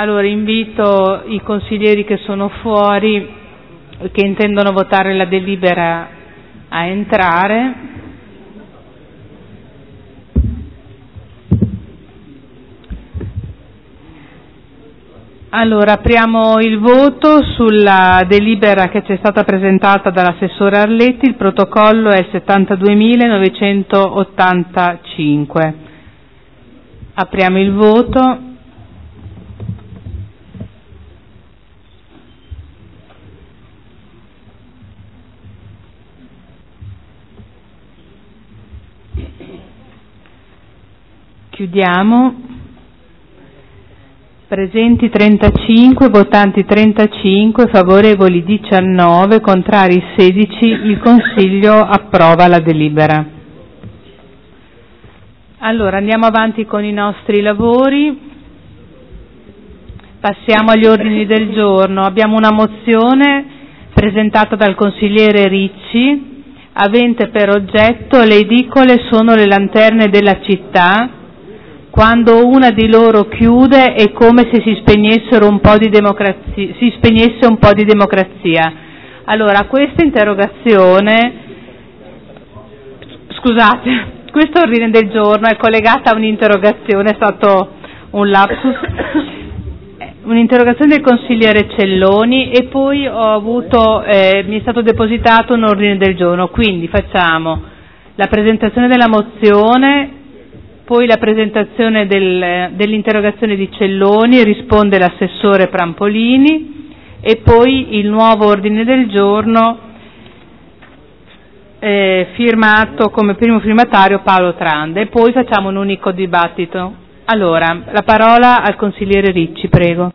Allora invito i consiglieri che sono fuori, che intendono votare la delibera, a entrare. Allora, apriamo il voto sulla delibera che ci è stata presentata dall'assessore Arletti. Il protocollo è 72.985. Apriamo il voto. Chiudiamo. Presenti 35, votanti 35, favorevoli 19, contrari 16. Il Consiglio approva la delibera. Allora, andiamo avanti con i nostri lavori. Passiamo agli ordini del giorno. Abbiamo una mozione presentata dal consigliere Ricci, avente per oggetto: le edicole sono le lanterne della città. Quando una di loro chiude è come se si spegnesse un po' di democrazia. Allora, questa interrogazione, scusate, questo ordine del giorno è collegata a un'interrogazione, è stato un lapsus, un'interrogazione del consigliere Celloni, e poi mi è stato depositato un ordine del giorno. Quindi facciamo la presentazione della mozione, poi la presentazione dell'interrogazione di Celloni, risponde l'assessore Prampolini, e poi il nuovo ordine del giorno firmato come primo firmatario Paolo Tranda, e poi facciamo un unico dibattito. Allora, la parola al consigliere Ricci, prego.